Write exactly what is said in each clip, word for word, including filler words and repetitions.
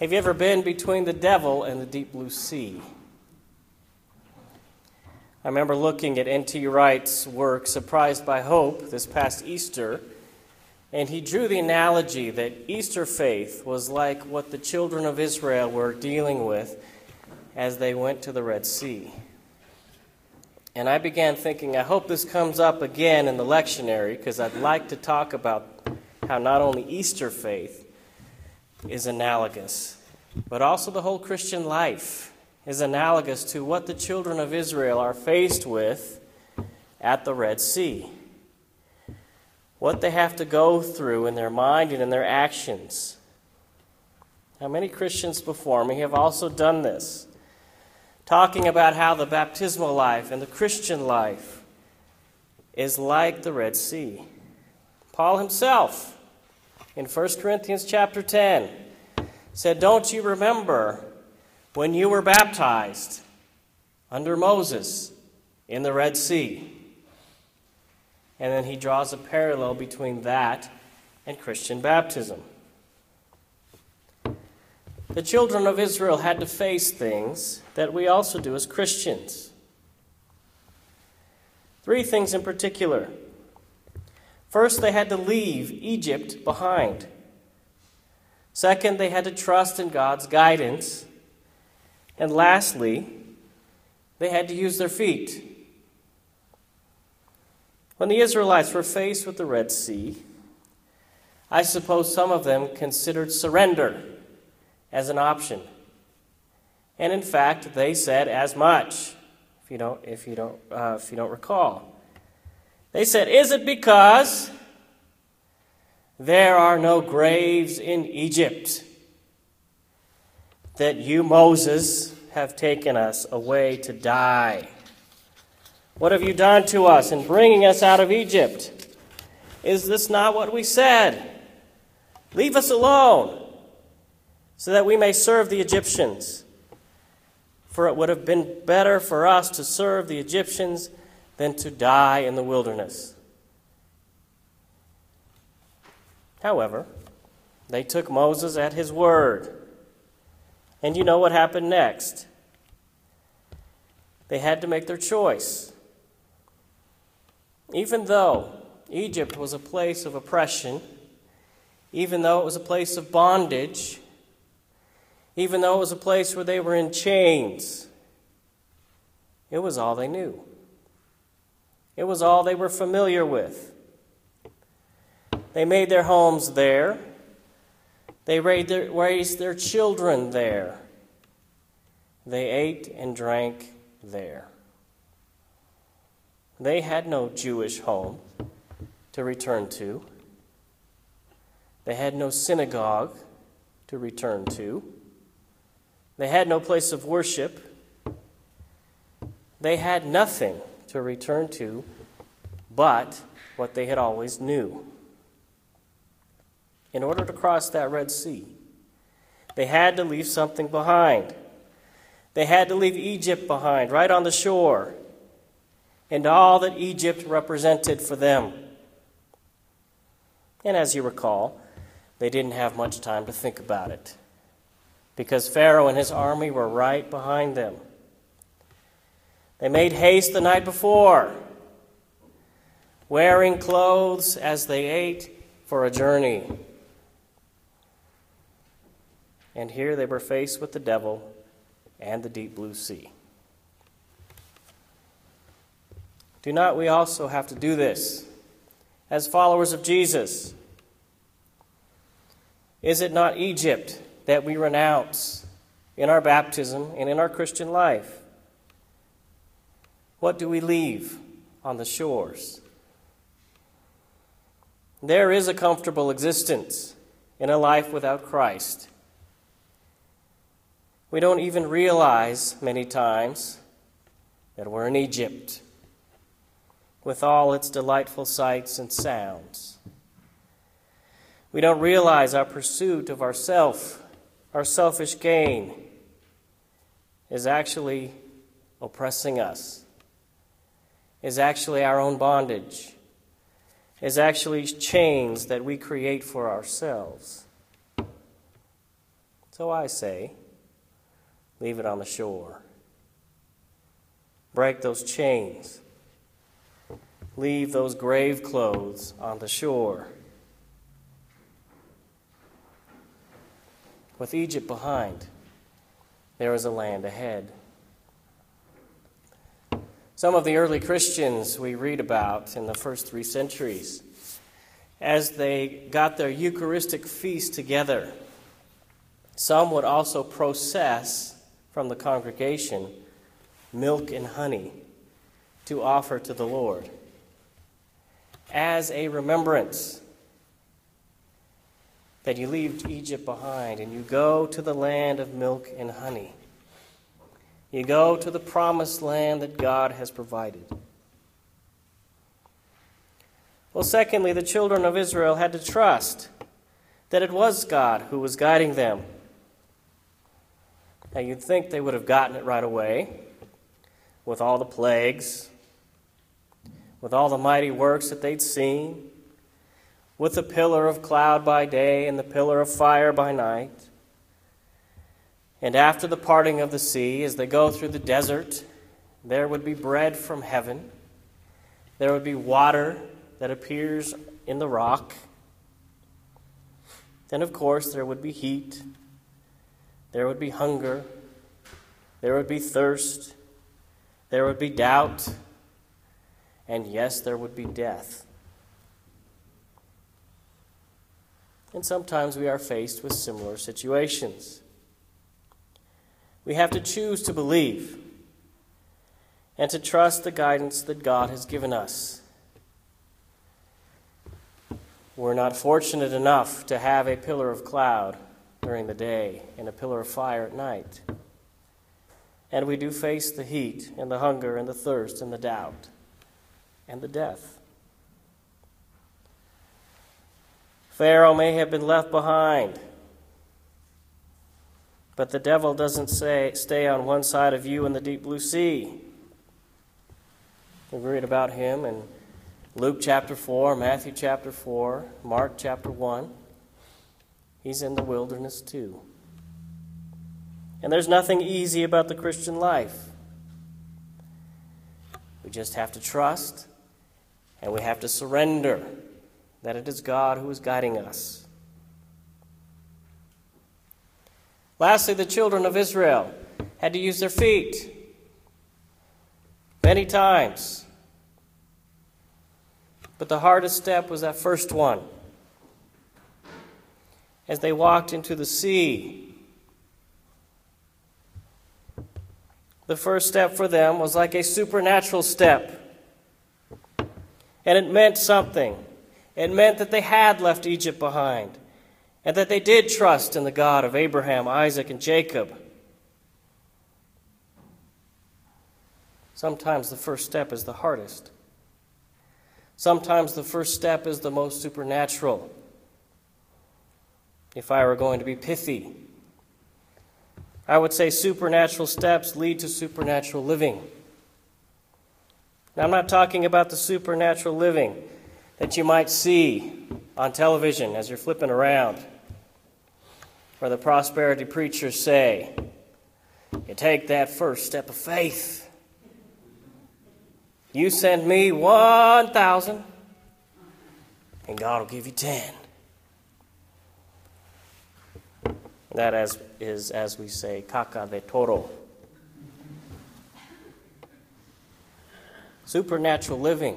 Have you ever been between the devil and the deep blue sea? I remember looking at N T Wright's work, Surprised by Hope, this past Easter, and he drew the analogy that Easter faith was like what the children of Israel were dealing with as they went to the Red Sea. And I began thinking, I hope this comes up again in the lectionary, because I'd like to talk about how not only Easter faith is analogous, but also the whole Christian life is analogous to what the children of Israel are faced with at the Red Sea. What they have to go through in their mind and in their actions. Now, many Christians before me have also done this, talking about how the baptismal life and the Christian life is like the Red Sea. Paul himself, in First Corinthians chapter ten, said, "Don't you remember when you were baptized under Moses in the Red Sea?" And then he draws a parallel between that and Christian baptism. The children of Israel had to face things that we also do as Christians. Three things in particular. First, they had to leave Egypt behind. Second, they had to trust in God's guidance. And lastly, they had to use their feet. When the Israelites were faced with the Red Sea, I suppose some of them considered surrender as an option. And in fact, they said as much, if you don't, if you don't, uh, if you don't recall. They said, "Is it because there are no graves in Egypt that you, Moses, have taken us away to die? What have you done to us in bringing us out of Egypt? Is this not what we said? Leave us alone, so that we may serve the Egyptians. For it would have been better for us to serve the Egyptians than to die in the wilderness." However, they took Moses at his word. And you know what happened next. They had to make their choice. Even though Egypt was a place of oppression, even though it was a place of bondage, even though it was a place where they were in chains, it was all they knew. It was all they were familiar with. They made their homes there. They raised their children there. They ate and drank there. They had no Jewish home to return to. They had no synagogue to return to. They had no place of worship. They had nothing to return to but what they had always knew. In order to cross that Red Sea, they had to leave something behind. They had to leave Egypt behind, right on the shore, and all that Egypt represented for them. And as you recall, they didn't have much time to think about it, because Pharaoh and his army were right behind them. They made haste the night before, wearing clothes as they ate for a journey. And here they were faced with the devil and the deep blue sea. Do not we also have to do this as followers of Jesus? Is it not Egypt that we renounce in our baptism and in our Christian life? What do we leave on the shores? There is a comfortable existence in a life without Christ. We don't even realize many times that we're in Egypt with all its delightful sights and sounds. We don't realize our pursuit of ourself, our selfish gain, is actually oppressing us, is actually our own bondage, is actually chains that we create for ourselves. So I say, leave it on the shore. Break those chains. Leave those grave clothes on the shore. With Egypt behind, there is a land ahead. Some of the early Christians we read about in the first three centuries, as they got their Eucharistic feast together, some would also process from the congregation milk and honey to offer to the Lord as a remembrance that you leave Egypt behind and you go to the land of milk and honey. You go to the promised land that God has provided. Well, secondly, the children of Israel had to trust that it was God who was guiding them. Now, you'd think they would have gotten it right away with all the plagues, with all the mighty works that they'd seen, with the pillar of cloud by day and the pillar of fire by night. And after the parting of the sea, as they go through the desert, there would be bread from heaven. There would be water that appears in the rock. Then, of course, there would be heat. There would be hunger. There would be thirst. There would be doubt. And yes, there would be death. And sometimes we are faced with similar situations. We have to choose to believe and to trust the guidance that God has given us. We're not fortunate enough to have a pillar of cloud during the day and a pillar of fire at night. And we do face the heat and the hunger and the thirst and the doubt and the death. Pharaoh may have been left behind, but the devil doesn't say, stay on one side of you in the deep blue sea. We read about him in Luke chapter four, Matthew chapter four, Mark chapter one. He's in the wilderness too. And there's nothing easy about the Christian life. We just have to trust, and we have to surrender that it is God who is guiding us. Lastly, the children of Israel had to use their feet many times. But the hardest step was that first one. As they walked into the sea, the first step for them was like a supernatural step. And it meant something. It meant that they had left Egypt behind, and that they did trust in the God of Abraham, Isaac, and Jacob. Sometimes the first step is the hardest. Sometimes the first step is the most supernatural. If I were going to be pithy, I would say supernatural steps lead to supernatural living. Now, I'm not talking about the supernatural living that you might see on television as you're flipping around, where the prosperity preachers say, you take that first step of faith. You send me one thousand, and God will give you ten. That as, is, as we say, caca de toro. Supernatural living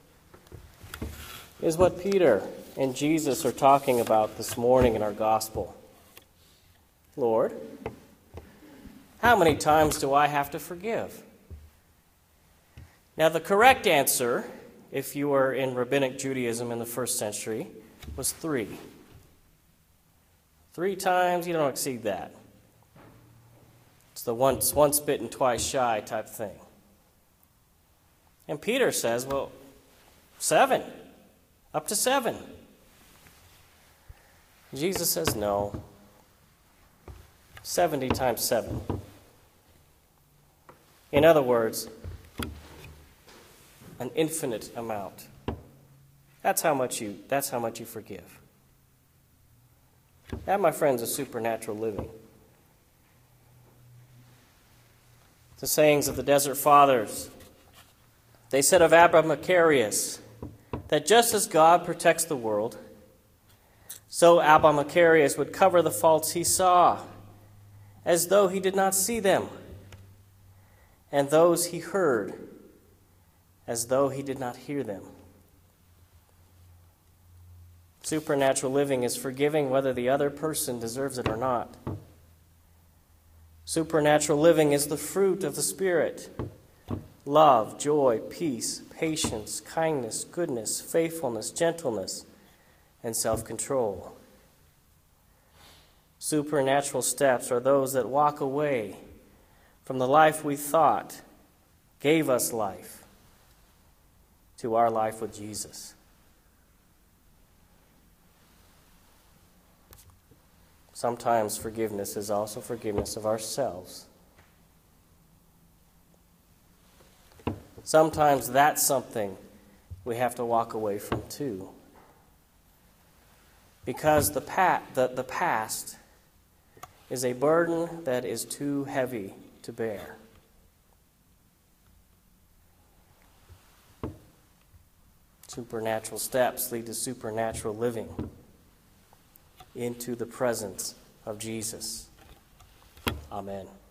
is what Peter and Jesus are talking about this morning in our gospel. Lord, how many times do I have to forgive? Now, the correct answer, if you were in Rabbinic Judaism in the first century, was three. Three times, you don't exceed that. It's the once, once bitten, twice shy type thing. And Peter says, well, seven. Up to seven. Jesus says, no. seventy times seven. In other words, an infinite amount. That's how much you, that's how much you forgive. That, my friends, is supernatural living. the sayings of the Desert Fathers. They said of Abba Macarius that just as God protects the world, so Abba Macarius would cover the faults he saw as though he did not see them, and those he heard as though he did not hear them. Supernatural living is forgiving whether the other person deserves it or not. Supernatural living is the fruit of the Spirit: love, joy, peace, patience, kindness, goodness, faithfulness, gentleness, and self-control. Supernatural steps are those that walk away from the life we thought gave us life to our life with Jesus. Sometimes forgiveness is also forgiveness of ourselves. Sometimes that's something we have to walk away from too. Because the, pa- the, the past is a burden that is too heavy to bear. Supernatural steps lead to supernatural living into the presence of Jesus. Amen.